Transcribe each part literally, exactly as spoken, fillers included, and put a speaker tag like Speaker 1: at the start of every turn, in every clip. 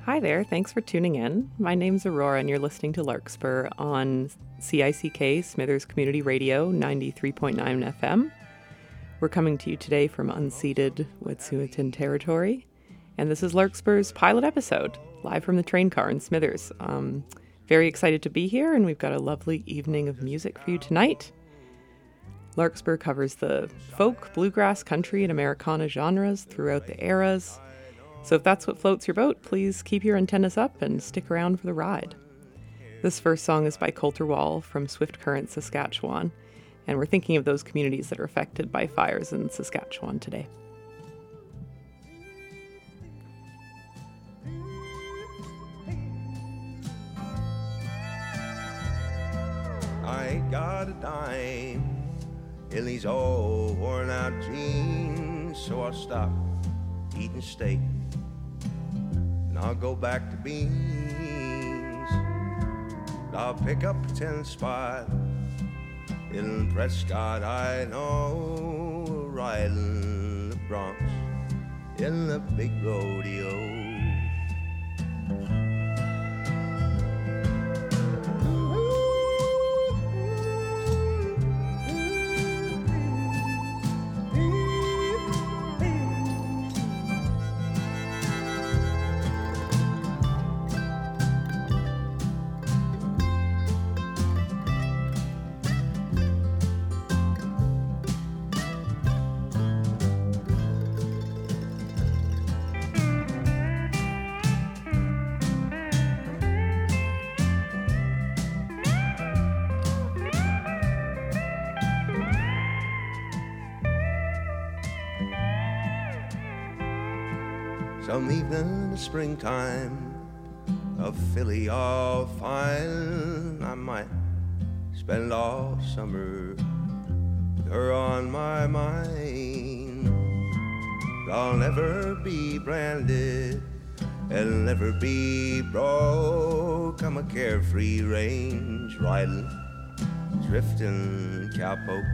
Speaker 1: Hi there, thanks for tuning in. My name's Aurora and you're listening to Larkspur on C I C K Smithers Community Radio ninety-three point nine F M. We're coming to you today from unceded Wet'suwet'en territory, and this is Larkspur's pilot episode, live from the train car in Smithers. Um, very excited to be here, and we've got a lovely evening of music for you tonight. Larkspur covers the folk, bluegrass, country, and Americana genres throughout the eras. So if that's what floats your boat, please keep your antennas up and stick around for the ride. This first song is by Colter Wall from Swift Current, Saskatchewan, and we're thinking of those communities that are affected by fires in Saskatchewan today.
Speaker 2: I ain't got a dime in these old worn out jeans, so I'll stop eating steak and I'll go back to beans. I'll pick up a ten spot in Prescott, I know, riding the broncs in the big rodeo. Some evening in the springtime, a filly all fine, I might spend all summer with her on my mind. I'll never be branded, I'll never be broke. I'm a carefree range riding, drifting cowpoke.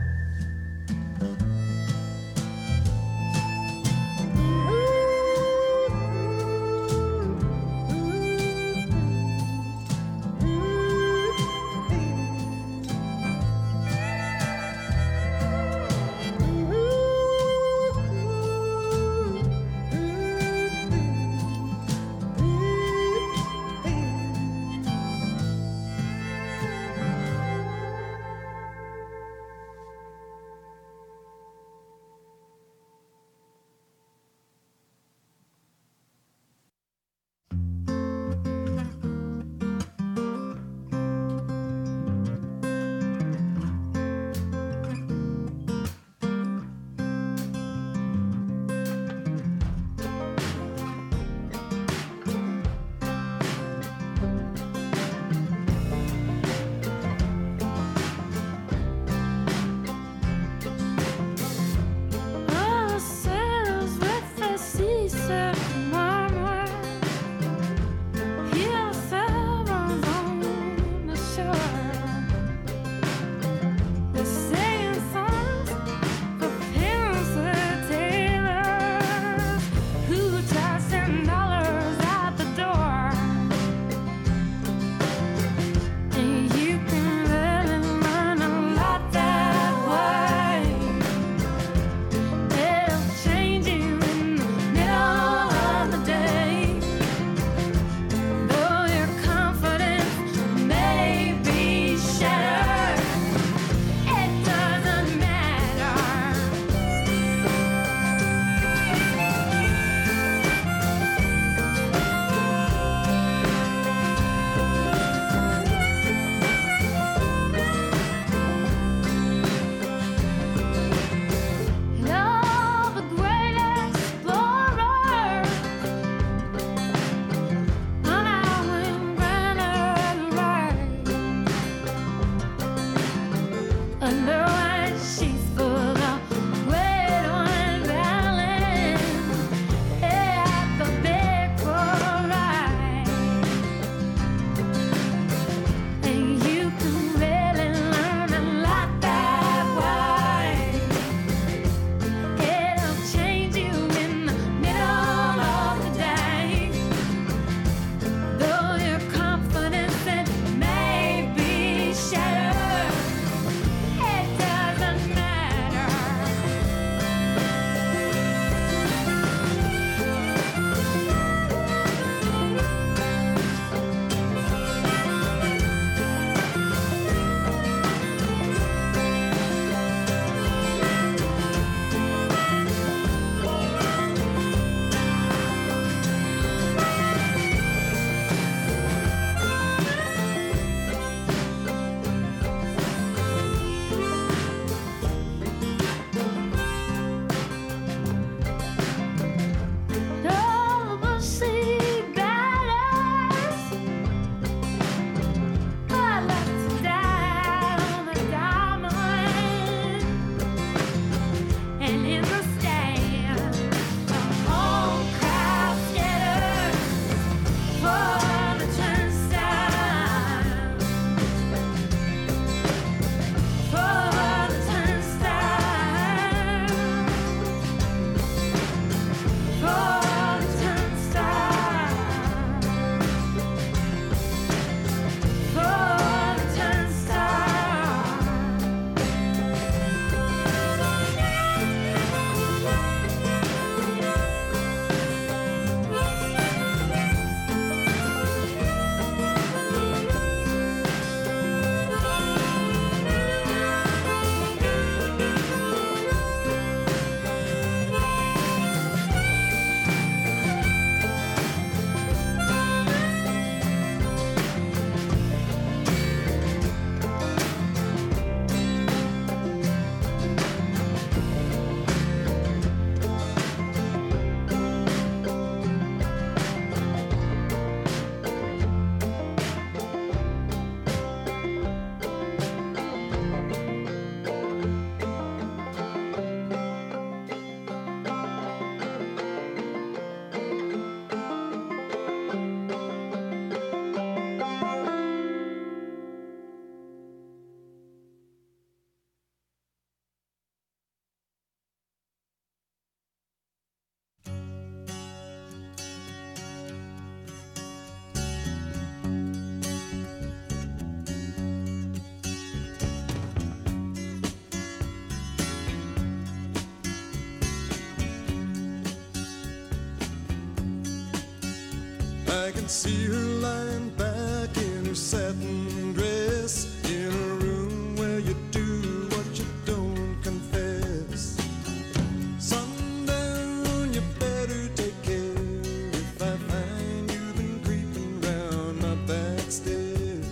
Speaker 3: can see her lying back in her satin dress in a room where you do what you don't confess. Sundown, you better take care if I find you've been creeping round my back stairs.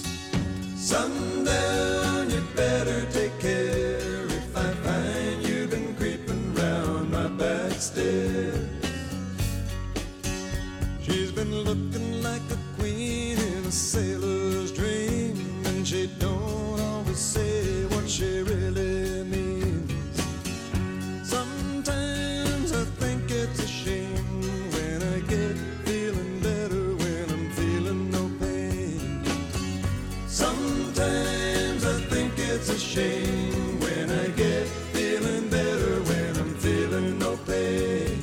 Speaker 3: Sundown, you better take care if I find you've been creeping round my back stairs. She's been looking like a queen in a sailor's dream, and she don't always say what she really means. Sometimes I think it's a shame when I get feeling better when I'm feeling no pain. Sometimes I think it's a shame when I get feeling better when I'm feeling no pain.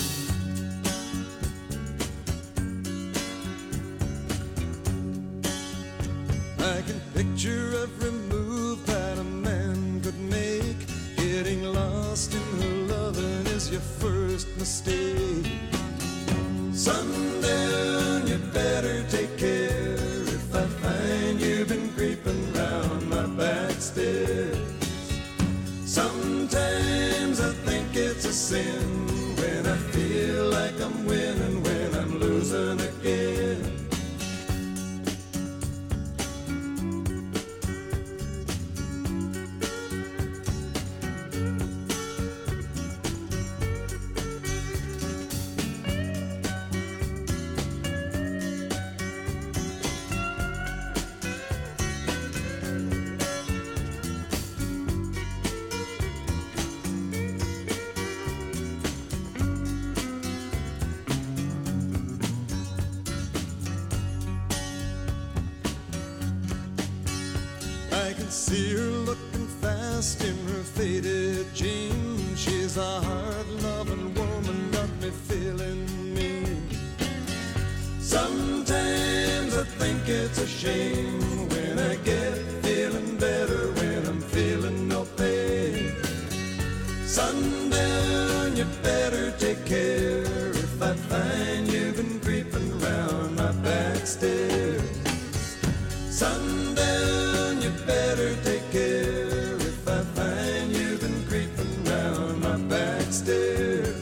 Speaker 3: I can picture every move that a man could make. Getting lost in her loving is your first mistake. Sundown, you better take care if I find you've been creeping round my back stairs. Sometimes I think it's a sin when I feel like I'm winning when I'm losing again. I can see her looking fast in her faded jeans. She's a hard-loving woman, got me feeling mean. Sometimes I think it's a shame when I get feeling better when I'm feeling no pain. Sundown, you better take care if I find you've been creeping round my back stairs. Sundown, you better take care if I find you've been creeping round my back stairs.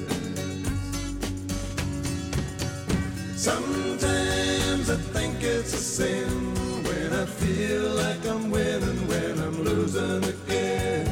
Speaker 3: Sometimes I think it's a sin when I feel like I'm winning when I'm losing again.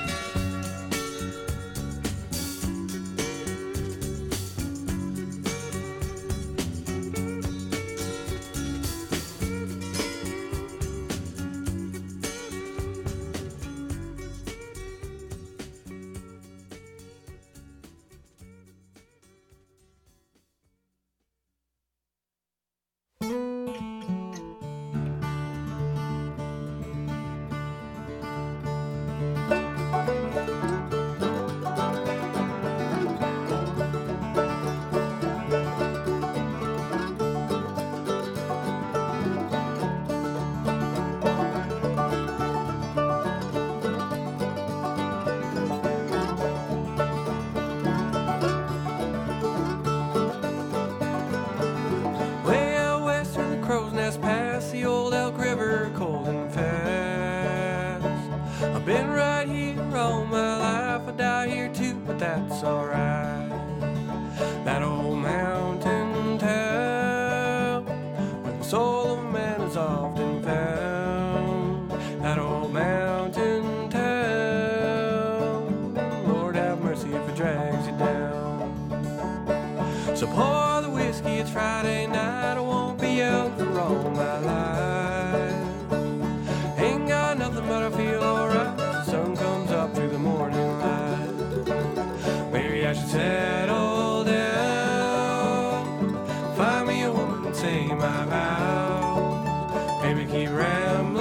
Speaker 4: That's alright. That old mountain town where the soul of man is often found. That old mountain town, Lord have mercy if it drags you down. So pour the whiskey, it's Friday night. I won't be out for all my life. Ain't got nothing but I feel alright. The sun comes up through the morning light. Maybe I should settle down, find me a woman and say my vows. Maybe keep rambling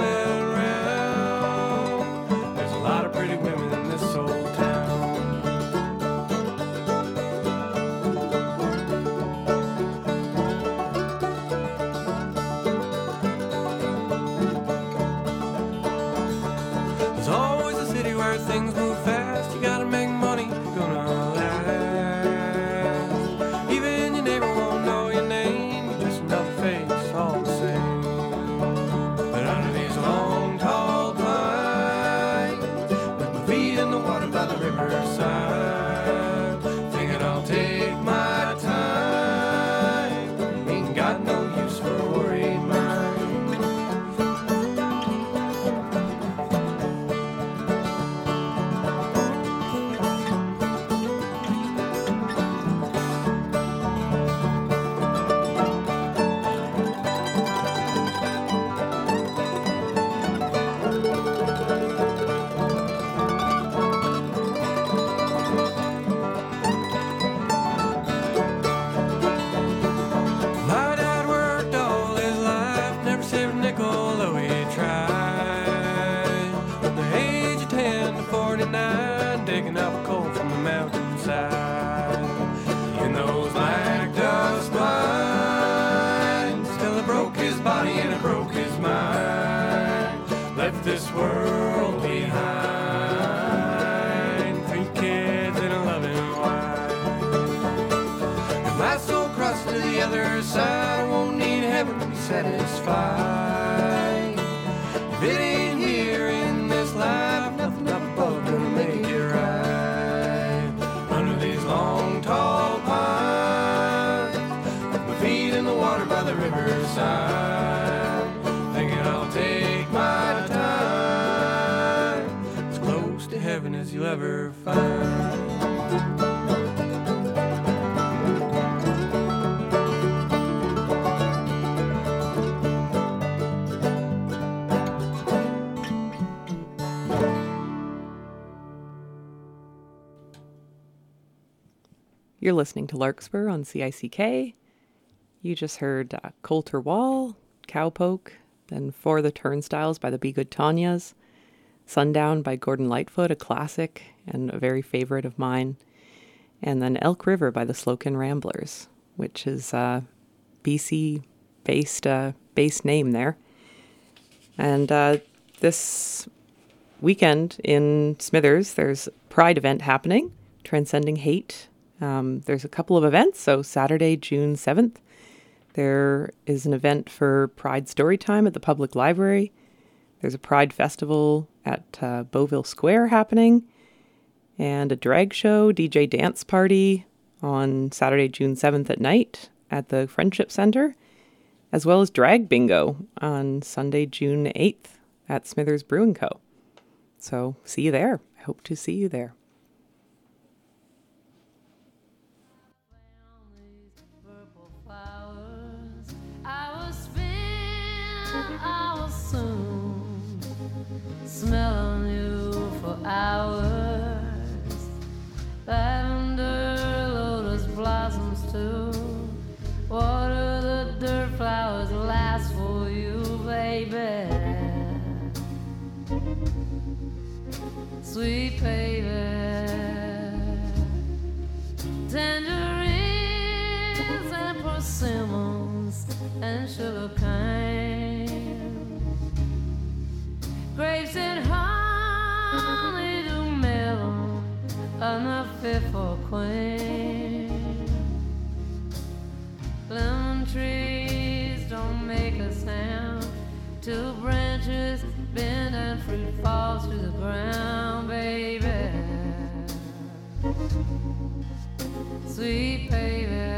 Speaker 4: around. There's a lot of pretty women in this old town. There's always a city where things move fast. You gotta make money, you're gonna last. Even your neighbor won't know your name. You just know got no use for a worried mind. This world behind, three kids and a loving wife. If my soul crosses to the other side, I won't need heaven to be satisfied. If it ain't here in this life, nothing up above gonna make it right. Under these long, tall pines, with my feet in the water by the riverside, thinking I'll take my time. Heaven as you'll ever find.
Speaker 1: You're listening to Larkspur on C I C K. You just heard uh, Coulter Wall, Cowpoke, then For the Turnstiles by the Be Good Tanyas, Sundown by Gordon Lightfoot, a classic and a very favorite of mine. And then Elk River by the Slocan Ramblers, which is a B C-based uh, based name there. And uh, this weekend in Smithers, there's a Pride event happening, Transcending Hate. Um, there's a couple of events. So Saturday, June seventh, there is an event for Pride Storytime at the Public Library. There's a Pride Festival at uh, Beauville Square happening, and a drag show, D J dance party on Saturday, June seventh at night at the Friendship Center, as well as drag bingo on Sunday, June eighth at Smithers Brewing Co. So see you there. I hope to see you there.
Speaker 5: Smelling you for hours, lavender, lotus blossoms too. Water the dirt flowers last for you, baby. Sweet baby. Tangerines and persimmons and sugar cane. Grapes and honey to melon, enough fit for a queen. Lemon trees don't make a sound, two branches bend and fruit falls to the ground, baby. Sweet baby.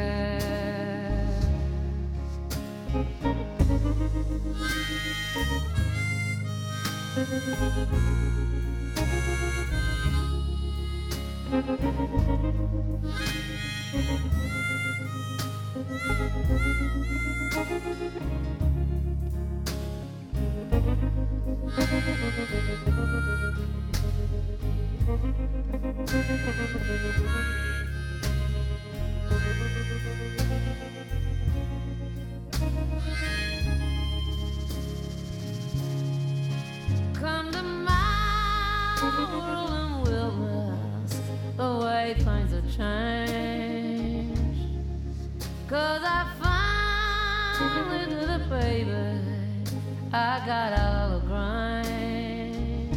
Speaker 5: Come to my world and wilderness, the way things have changed. 'Cause I finally did it, baby. I got out of the grind,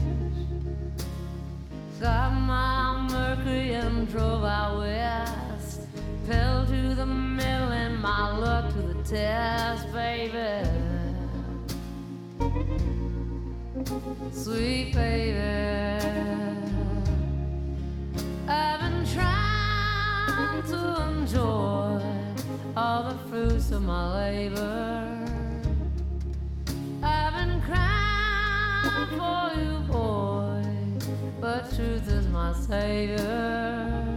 Speaker 5: got my Mercury and drove out west, fell to the middle and my luck to the test, baby. Sweet baby, I've been trying to enjoy all the fruit fruits of my labor. I've been crying for you, boy, but truth is my savior.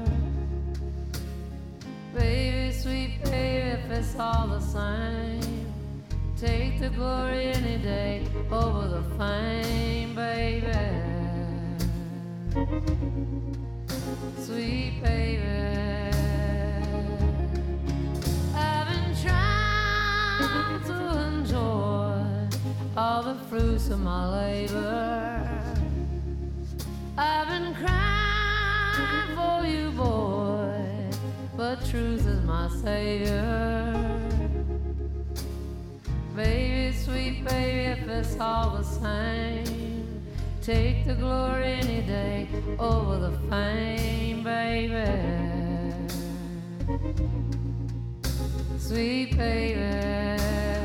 Speaker 5: Baby, sweet baby, if it's all the same, take the glory any day over the fame, baby. Sweet baby, I've been trying to enjoy all the fruits of my labor. I've been crying for you, boy, but truth is my savior. Baby, sweet baby, if it's all the same, take the glory any day over the fame, baby. Sweet baby.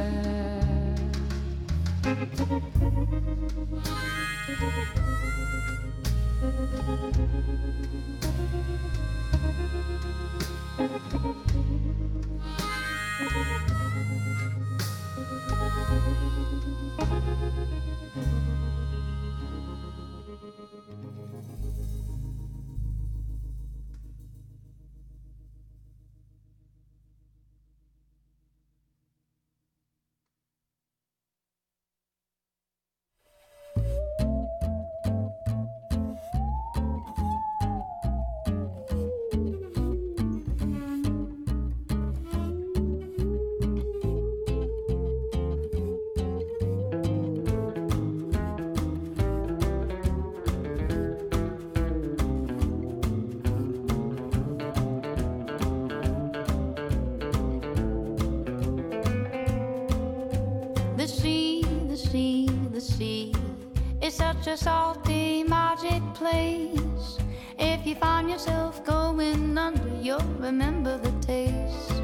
Speaker 6: Such a salty magic place. If you find yourself going under, you'll remember the taste.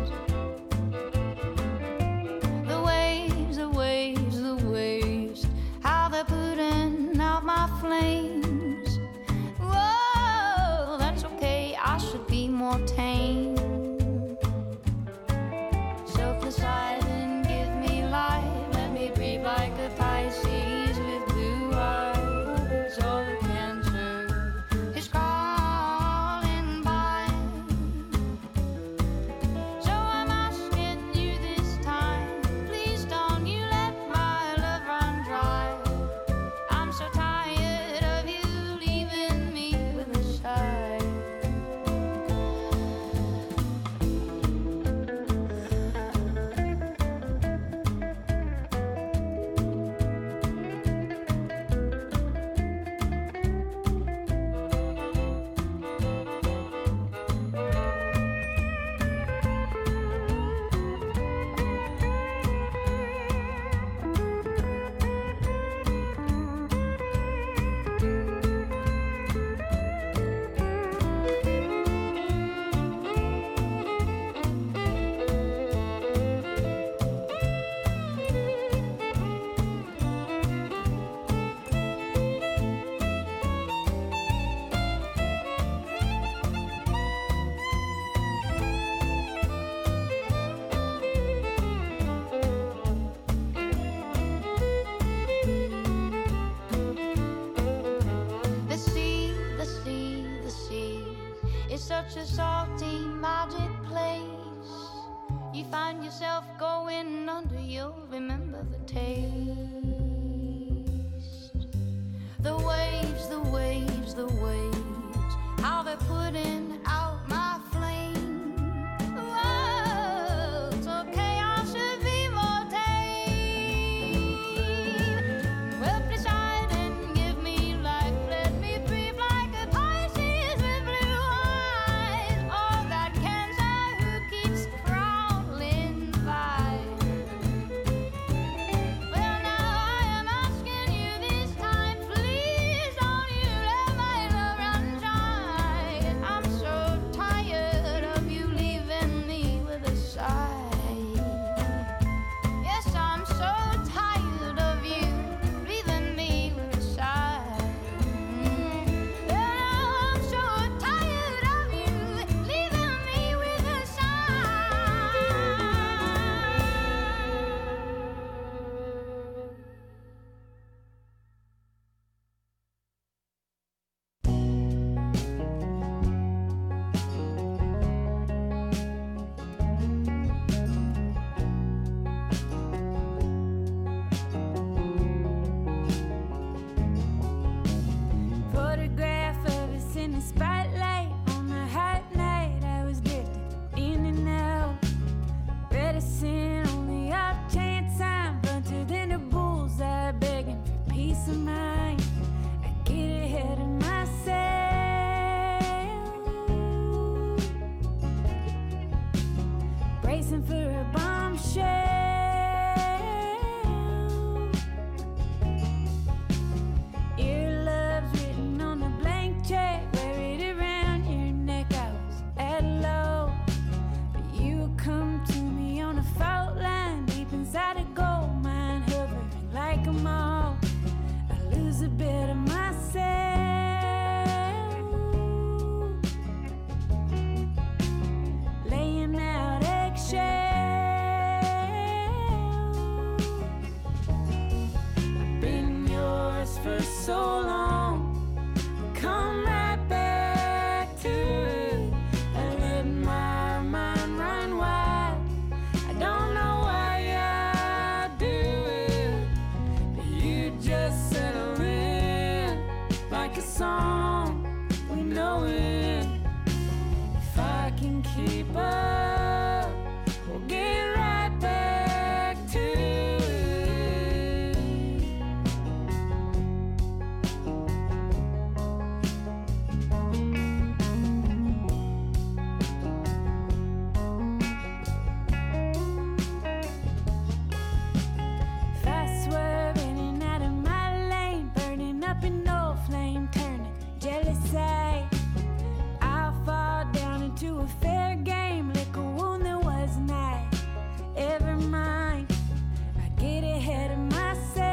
Speaker 6: The waves, the waves, the waves, how they're putting out my flames. Whoa, that's okay, I should be more tame. Soak the side and give me life. Let me breathe like a Pisces with blue eyes. All the cancer is crawling by. So I'm asking you this time, please don't you let my love run dry. I'm so tired of you leaving me with a sigh. Such a salty magic place. You find yourself going under, you'll remember the taste. The waves, the waves, the waves, how they're putting out my flame. Whoa, it's okay, I should be more tame. Well, please hide and give me life. Let me breathe like a Pisces with blue eyes. All that cancer who keeps crawling by. Well, now I am asking you this time, please don't you let my love run dry. I'm them all, I lose a bit of myself. Laying out eggshells. I've been yours for so long. Come right back to it. I let my mind run wild. I don't know why I do it, but you just settle in like a song. We know it. If I can keep up, we'll get right back to it. If I swerve in and out of my lane, burning up an old flame, turning jealousy, I'll fall down into a fair game, lick a wound that was not ever mine. I get ahead of myself,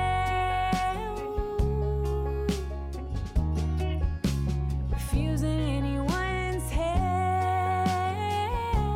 Speaker 6: refusing anyone's help.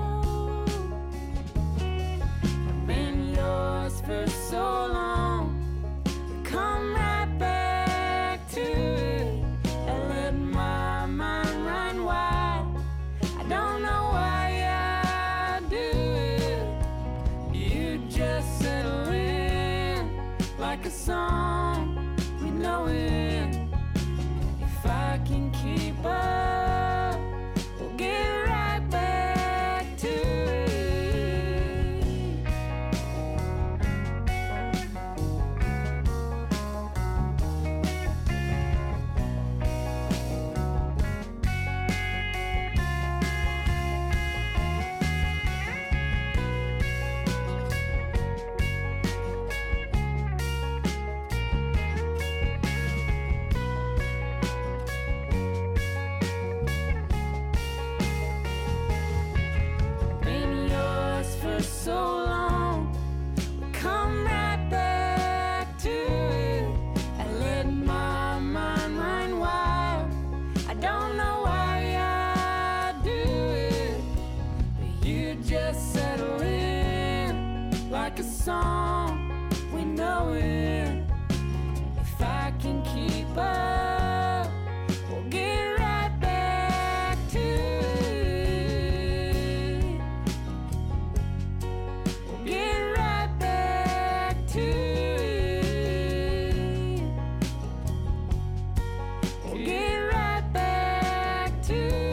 Speaker 6: I've been yours for so long. Come right back to it. I let my mind run wild. I don't know why I do it. You just settle in like a song. We know it. If I can keep up, we'll get right back to it. Been yours for so long. Come right back to it. I let my mind run wild. I don't know why I do it, but you just settle in like a song. We know it. If I can keep up, we'll get right back to it. We'll get right back to it. We'll get right back to it.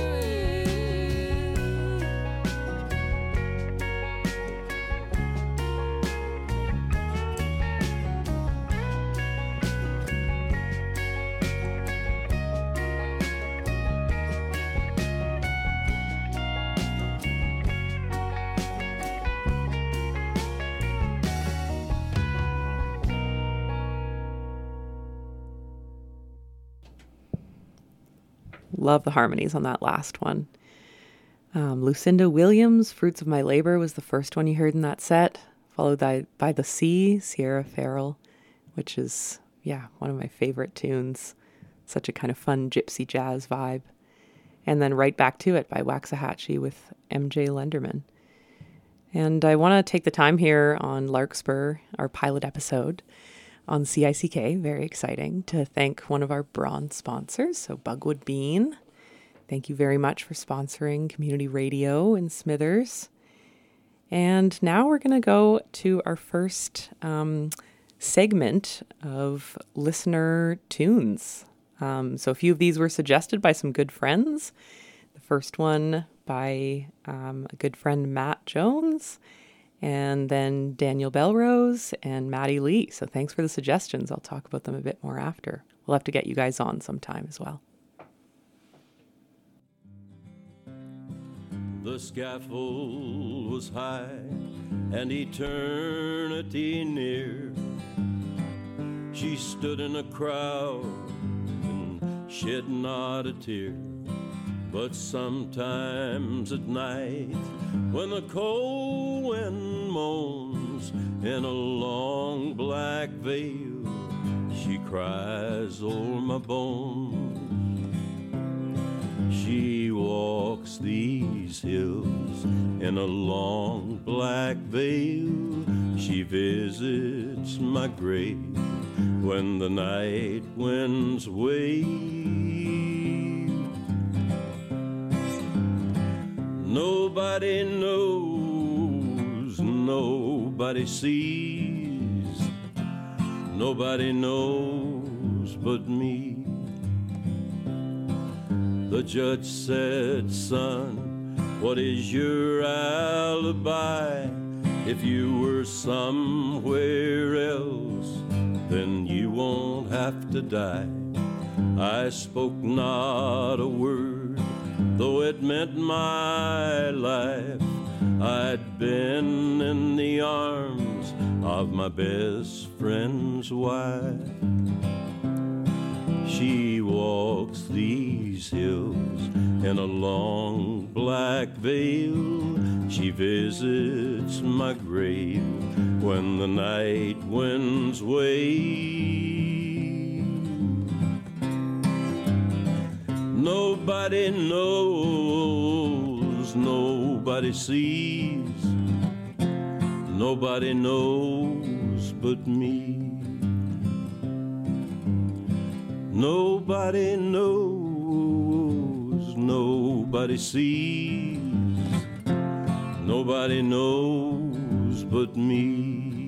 Speaker 1: Love the harmonies on that last one. Um, Lucinda Williams, Fruits of My Labor, was the first one you heard in that set, followed by, by The Sea, Sierra Farrell, which is, yeah, one of my favorite tunes. Such a kind of fun gypsy jazz vibe. And then Right Back to It by Waxahachie with M J Lenderman. And I want to take the time here on Larkspur, our pilot episode on C I C K, very exciting, to thank one of our bronze sponsors, so Bugwood Bean. Thank you very much for sponsoring community radio in Smithers. And now we're going to go to our first um, segment of listener tunes. Um, so a few of these were suggested by some good friends. The first one by um, a good friend, Matt Jones, and then Daniel Belrose and Maddie Lee. So thanks for the suggestions. I'll talk about them a bit more after. We'll have to get you guys on sometime as well.
Speaker 7: The scaffold was high and eternity near. She stood in a crowd and shed not a tear. But sometimes at night, when the cold wind moans in a long black black veil, she cries o'er my bones. She walks these hills in a long black veil. She visits my grave when the night winds wave. Nobody knows, nobody sees, nobody knows but me. The judge said, son, what is your alibi? If you were somewhere else, then you won't have to die. I spoke not a word, though it meant my life. I'd been in the arms of my best friend's wife. She walks these hills in a long black veil. She visits my grave when the night winds wave. Nobody knows, nobody sees, nobody knows but me. Nobody knows, nobody sees, nobody knows but me.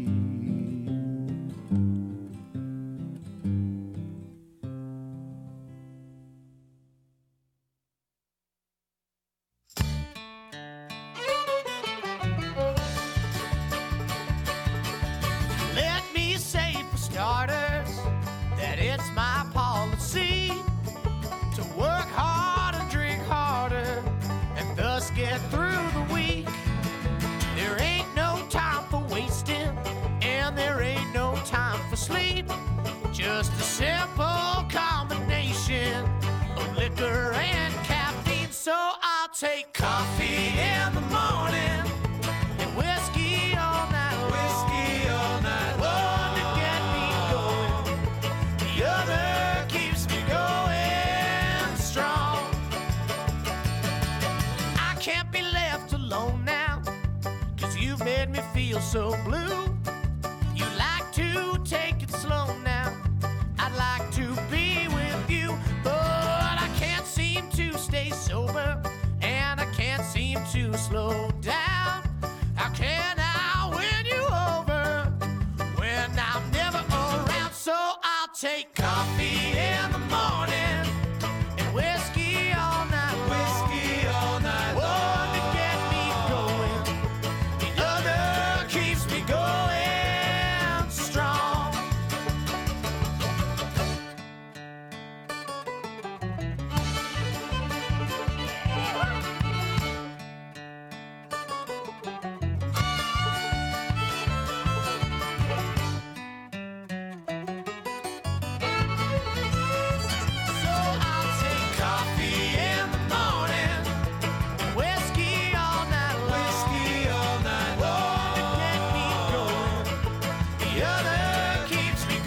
Speaker 8: Let me say for starters that it's my policy to work hard and drink harder and thus get through the week. There ain't no time for wasting and there ain't no time for sleep. Just a simple combination of liquor and caffeine. So I'll take coffee in the morning and whiskey all night long. Whiskey all night long. One to get me going, the other keeps me going strong. I can't be left alone now, 'cause you've made me feel so blue. You like to take it slow now, I'd like to be with you, but I can't seem to stay sober, and I can't seem to slow down. How can I win you over when I'm never around? So I'll take coffee in the morning and whiskey all night long. Whiskey all night long. One to get me going, the other keeps me going strong. So I'll take coffee in the morning and whiskey all night long. Whiskey all night long. One to get me going, the other keeps me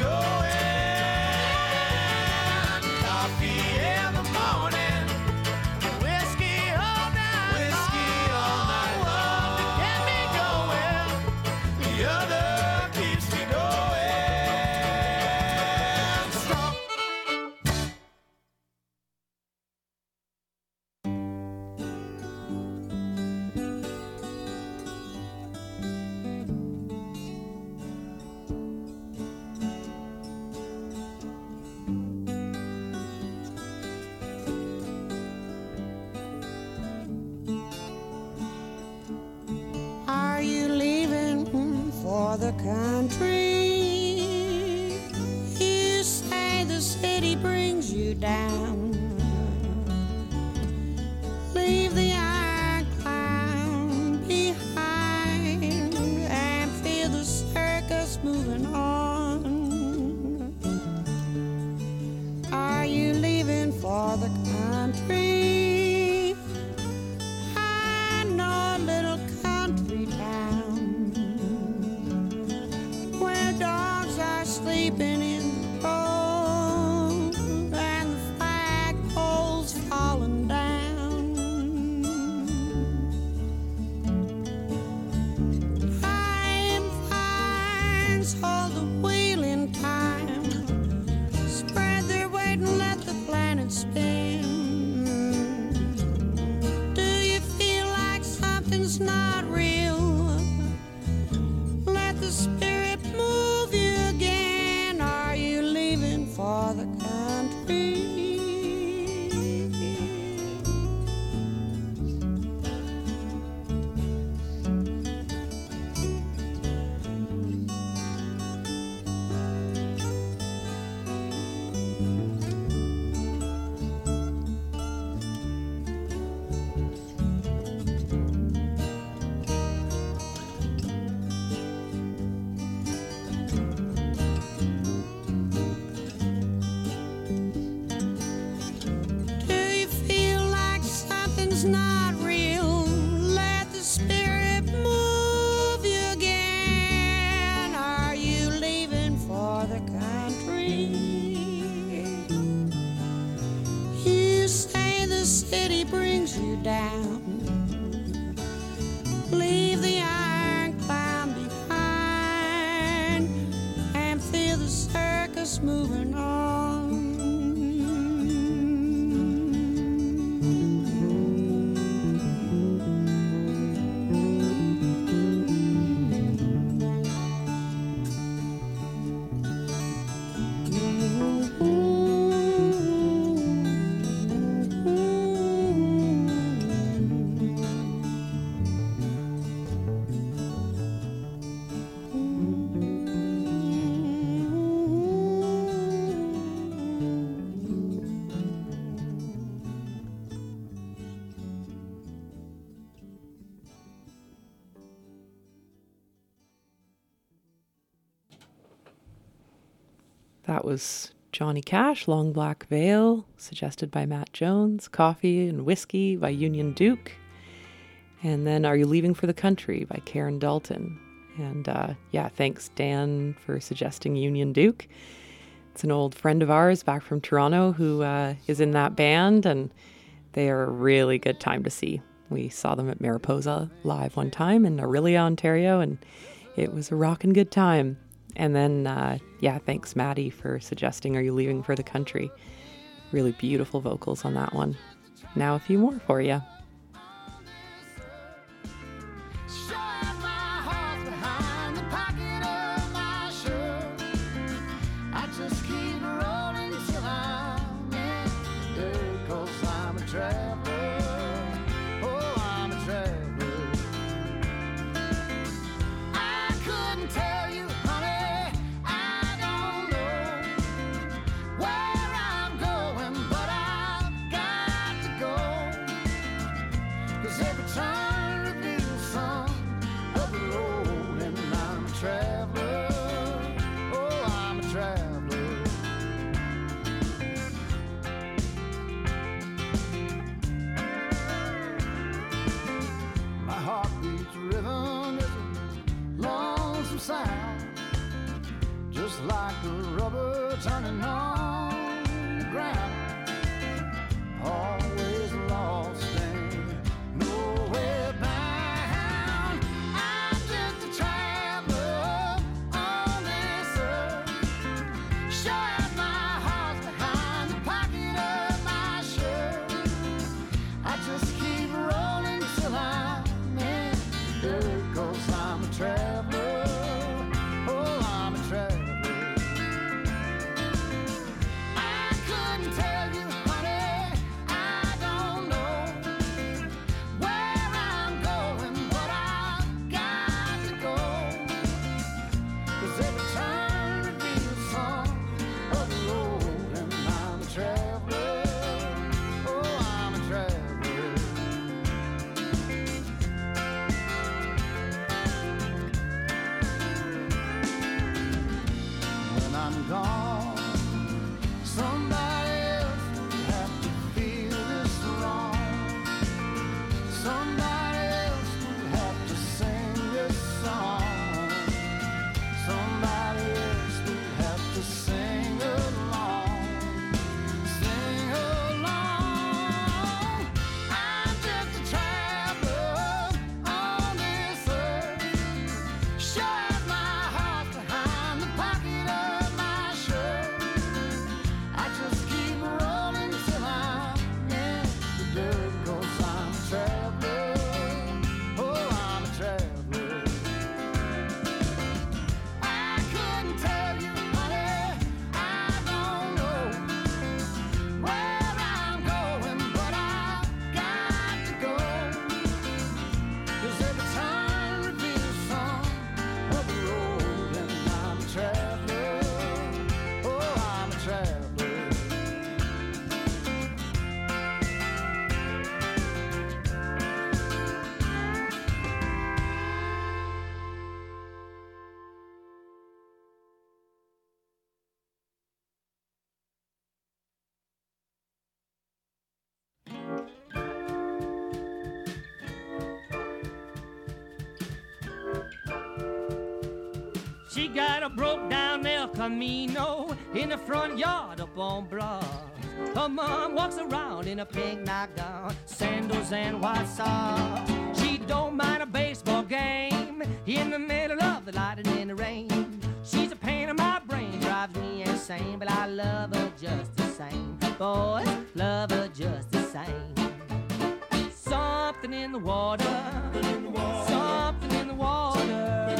Speaker 8: going. Coffee in the morning and whiskey all night long. Whiskey all night long. One to get me going, the other keeps me going strong.
Speaker 9: Are you leaving for the country? You say the city brings you down. Leave the iron clown behind and feel the circus moving on. Are you leaving for the country? I know a little country town where dogs are sleeping in the road and the flagpole's falling down. Flying vines hold the wheel in time, spread their weight and let the planet spin. Do you feel like something's not real? Let the spirit move you again. Are you leaving for the country? Do you feel like something's not real? Let the spirit move you again. Are you leaving for the country? You say the city brings you down. Leave the iron clown behind and feel the circus moving on.
Speaker 1: That was Johnny Cash, Long Black Veil, suggested by Matt Jones, Coffee and Whiskey by Union Duke, and then Are You Leaving for the Country by Karen Dalton. And uh, yeah, thanks Dan for suggesting Union Duke. It's an old friend of ours back from Toronto who uh, is in that band, and they are a really good time to see. We saw them at Mariposa live one time in Orillia, Ontario, and it was a rockin' good time. And then, uh, yeah, thanks, Maddie, for suggesting Are You Leaving for the Country? Really beautiful vocals on that one. Now a few more for you.
Speaker 8: Shove my heart behind the pocket of my shirt. I just keep rolling till I'm in there, 'cause I'm a traveler. Oh, I'm a traveler. I couldn't tell you, honey, I don't know where I'm going, but I've got to go. 'Cause every turn reveals some of the road, and I'm a traveler. Oh, I'm a traveler. My heart beats rhythm is a lonesome sound, just like the rubber turning on the ground. Always lost and nowhere bound. I'm just a traveler on this earth. Sure as my heart's behind the pocket of my shirt. I just keep rolling till I'm in there, 'cause I'm a traveler. Oh, I'm a traveler. I couldn't tell you, honey, I don't know where I'm going, but I've got to go. 'Cause every turn reveals some of the road, and I'm a traveler. Oh, I'm a traveler. When I'm gone, somebody else will have to feel this wrong. Somebody else will have to sing this song. Somebody else will have to
Speaker 10: She got a broke down El Camino in the front yard up on Bras. Her mom walks around in a pink nightgown, sandals and white socks. She don't mind a baseball game in the middle of the lightning and the rain. She's a pain in my brain, drives me insane, but I love her just the same. Boys, love her just the same. Something in the water, something in the water.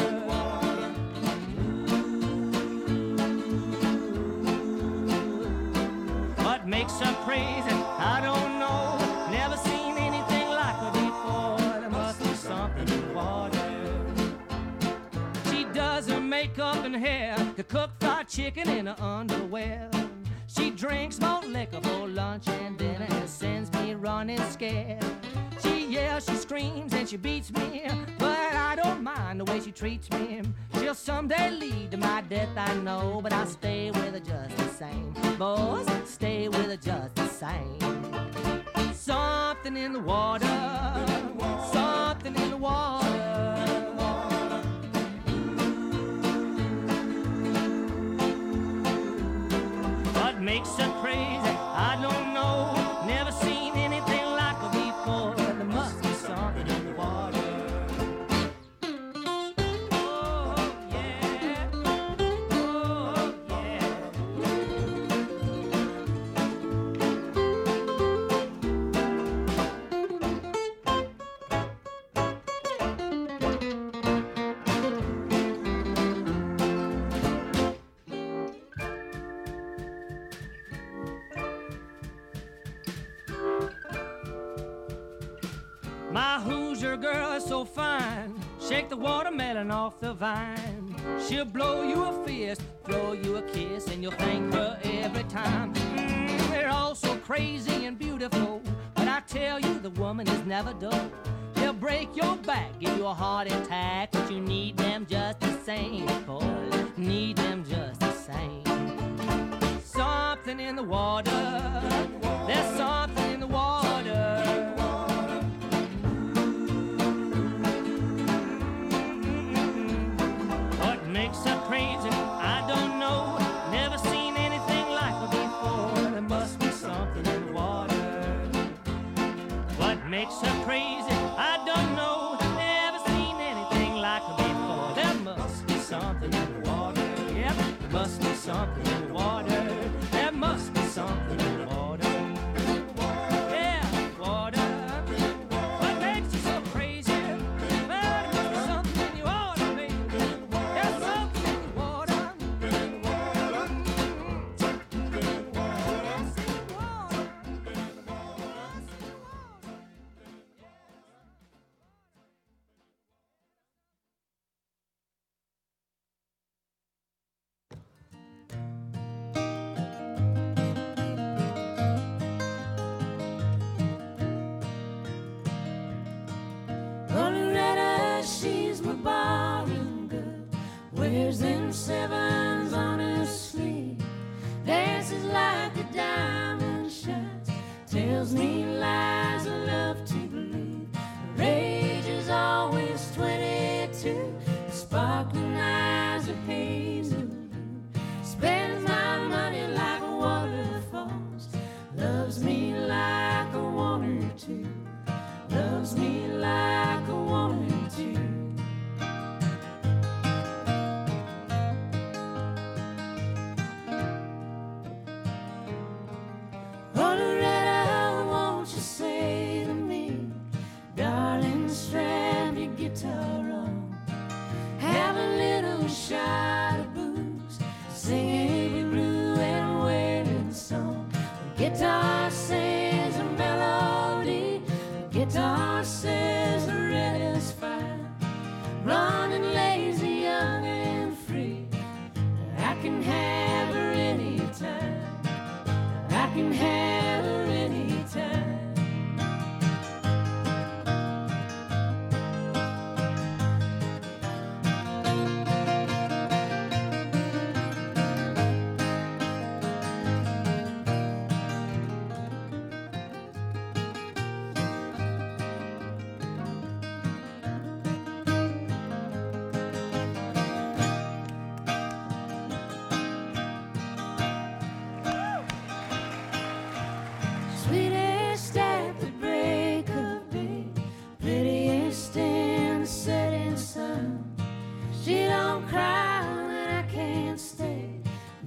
Speaker 10: What makes her crazy, I don't know. Never seen anything like her before. There must be something in the water. She does her makeup and hair, to cook fried chicken in her underwear. She drinks malt liquor for lunch and dinner and sends me running scared. She yells, she screams, and she beats me, but I don't mind the way she treats me. She'll someday lead to my death, I know, but I stay with her just the same. Boys, stay with her just the same. Something in the water, something in the water. What makes her crazy, I don't know. Never seen anything like her before. There must be something in the water. Oh, yeah. Oh, yeah. My Hoosier girl is so fine. Shake the watermelon off the vine. She'll blow you a fist, throw you a kiss, and you'll thank her every time. Mm, they're all so crazy and beautiful, but I tell you, the woman is never dull. They'll break your back, give you a heart attack, but you need them just the same, boy. Need them just the same. Something in the water. There's something in the water. Makes her crazy, I don't know. Never seen anything like her before. There must be something in the water. What makes her crazy, I don't know. Never seen anything like her before. There must be something in the water. Yep, there must be something in the water. There must be something in the water. Yeah, water. What makes you so crazy? Well, there must be something in your water, baby. There's something in the water.
Speaker 5: Loretta, she's my ballroom girl. Wears them sevens on her sleeve. Dances like a diamond shines. Tells me lies I love to believe. Her age is always twenty-two. The sparkling eyes are hazel blue. Spends my money like waterfalls. Loves me like a woman or two. Loves me like a woman or two. Oh, Loretta, won't you say to me, darling, strap your guitar on. Have a little shot of booze. Sing a blue and wailing song. The guitar says a melody. The guitar says the red is fine. Blonde and lazy, young and free. I can have her anytime. I can have her anytime.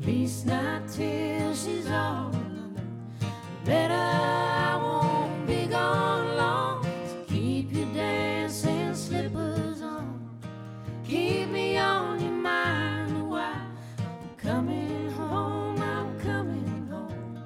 Speaker 5: least not till she's all alone. Better I won't be gone long. So keep your dancing slippers on. Keep me on your mind a while. I'm coming home, I'm coming home.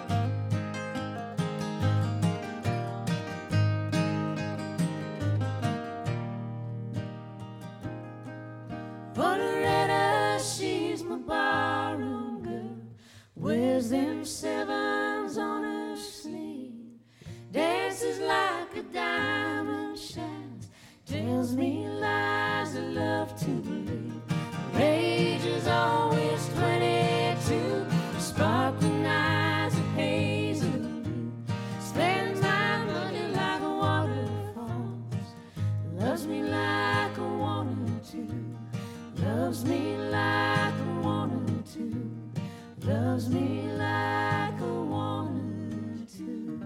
Speaker 5: Loretta, she's my barroom girl. Wears them sevens on her sleeve. Dances like a diamond shines. Tells me lies I love to believe. Her age is always twenty-two. Sparkling eyes of hazel blue. Spends my money like waterfalls. Loves me like I wanted to. Loves me like I wanted to. Loves me like I wanted to.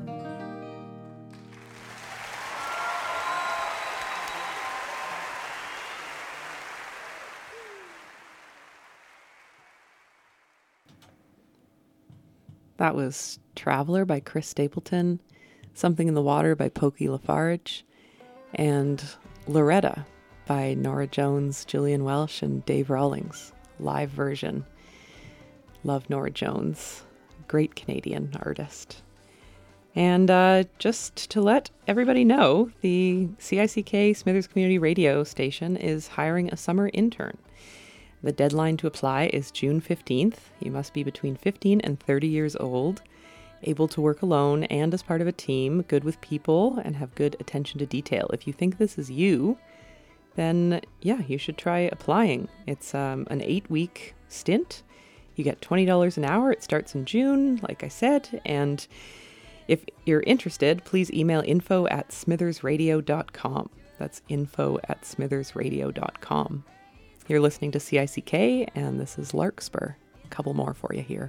Speaker 1: That was Traveler by Chris Stapleton, Something in the Water by Pokey Lafarge, and Loretta by Nora Jones, Gillian Welsh, and Dave Rawlings, live version. Love Nora Jones, great Canadian artist. And uh, just to let everybody know, the C I C K Smithers Community Radio station is hiring a summer intern. The deadline to apply is June fifteenth. You must be between fifteen and thirty years old, able to work alone and as part of a team, good with people, and have good attention to detail. If you think this is you, then yeah, you should try applying. It's um, an eight-week stint. You get twenty dollars an hour. It starts in June, like I said, and if you're interested, please email info at smithersradio dot com. That's info at smithersradio dot com. You're listening to C I C K, and this is Larkspur. A couple more for you here.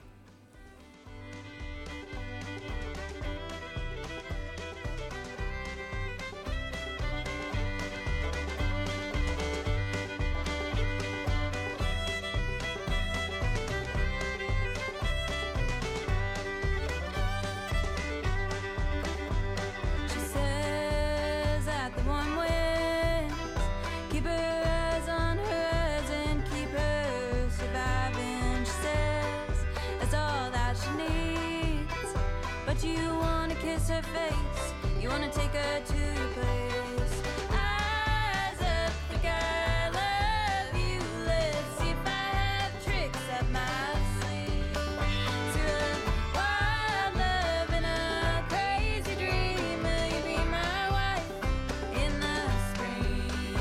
Speaker 6: She says that the one wins. Keep her eyes on hers and keep her surviving. She says that's all that she needs. But you wanna kiss her face, you wanna take her to your place. Eyes up, think I love you. Let's see if I have tricks up my sleeve. To a wild love and a crazy dream. Will you be my wife in the spring?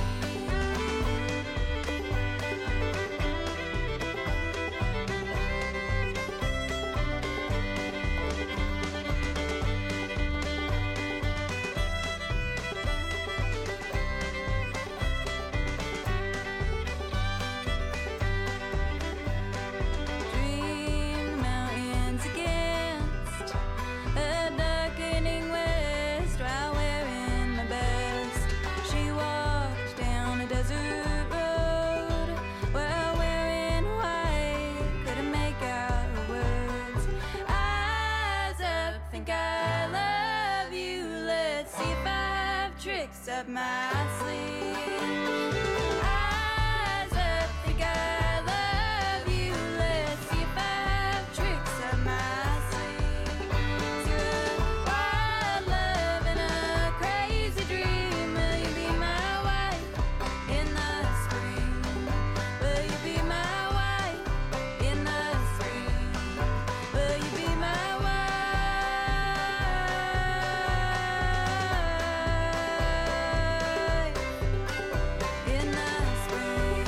Speaker 6: Dream the mountains against a darkening west while wearing my best. She walked down a desert road while wearing white, couldn't make out her words. Eyes up, think I love you. Let's see if I have tricks up my sleeve. Eyes up, think I love you. Let's see if I have tricks up my sleeve. To a wild love and a crazy dream. Will you be my wife in the spring? Will you be my wife in the spring? Will you be my wife in the spring?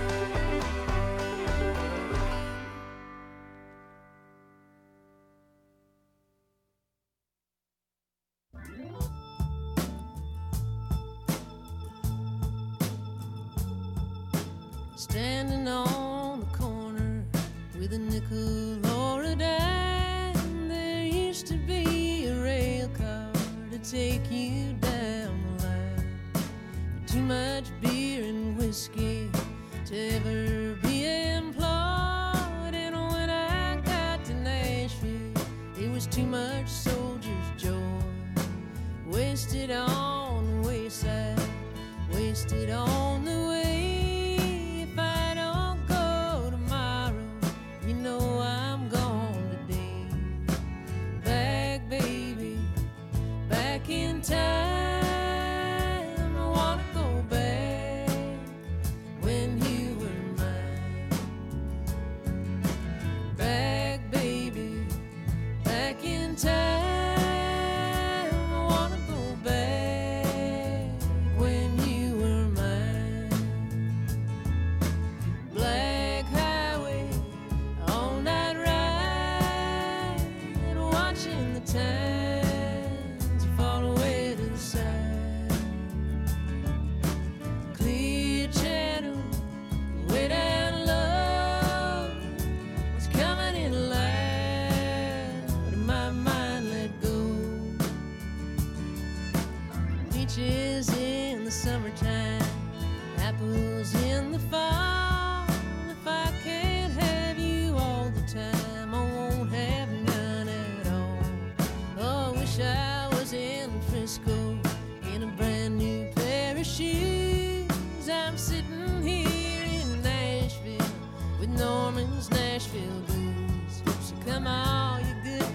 Speaker 5: Standing on the corner with a nickel or a dime, there used to be a rail car to take you down the line. But too much beer and whiskey to ever be employed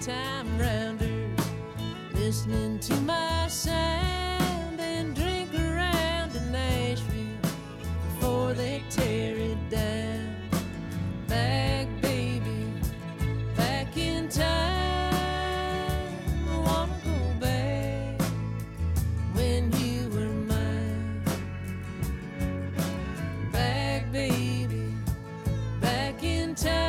Speaker 5: time rounder, listening to my sound and drink around to Nashville before they tear it down. Back, baby, back in time. I wanna go back when you were mine. Back, baby, back in time.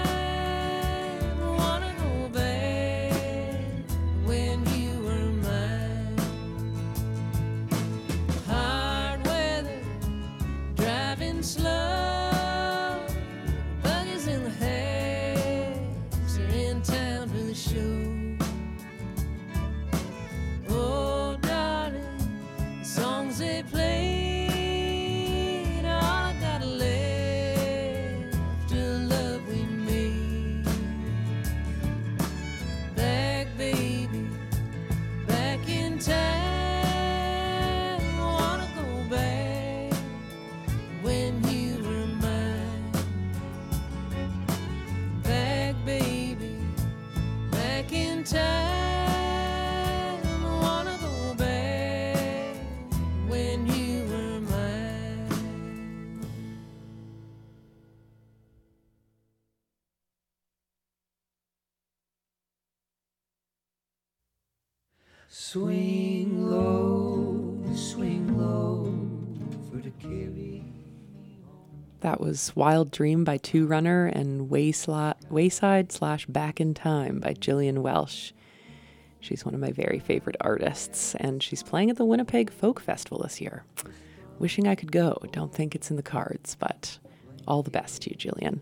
Speaker 11: Swing low, swing low for the carry.
Speaker 1: That was Wild Dream by Two Runner and Waysli- Wayside slash Back in Time by Jillian Welsh. She's one of my very favorite artists, and she's playing at the Winnipeg Folk Festival this year. Wishing I could go. Don't think it's in the cards, but all the best to you, Jillian.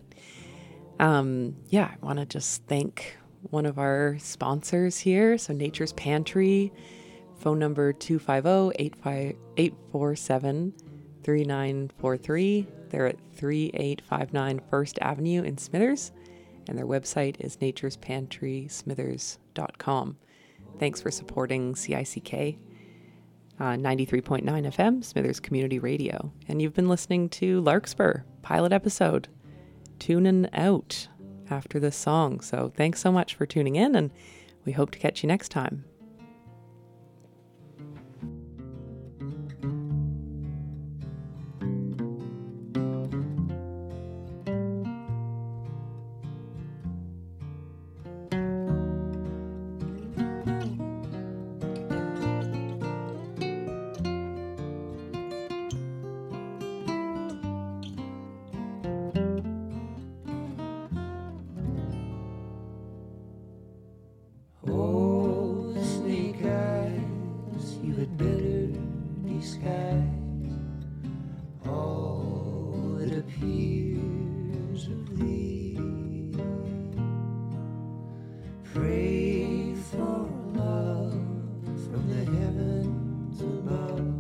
Speaker 1: Um, yeah, I want to just thank one of our sponsors here. So Nature's Pantry, phone number two five zero, eight four seven, three nine four three. They're at thirty-eight fifty-nine First Avenue in Smithers, and their website is natures pantry smithers dot com. Thanks for supporting C I C K, uh, ninety-three point nine F M, Smithers Community Radio. And you've been listening to Larkspur, pilot episode, tuning out after this song. So thanks so much for tuning in, and we hope to catch you next time.
Speaker 11: Oh, snake eyes, you had better disguise all that appears of thee. Pray for love from the heavens above,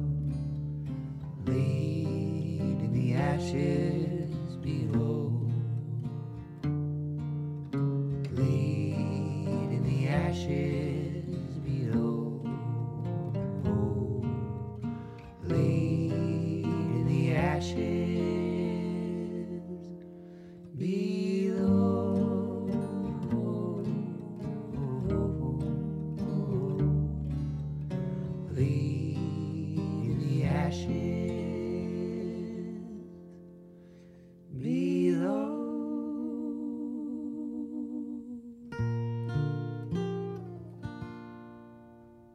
Speaker 11: laid in the ashes below. Ashes below, oh, laid in the ashes below.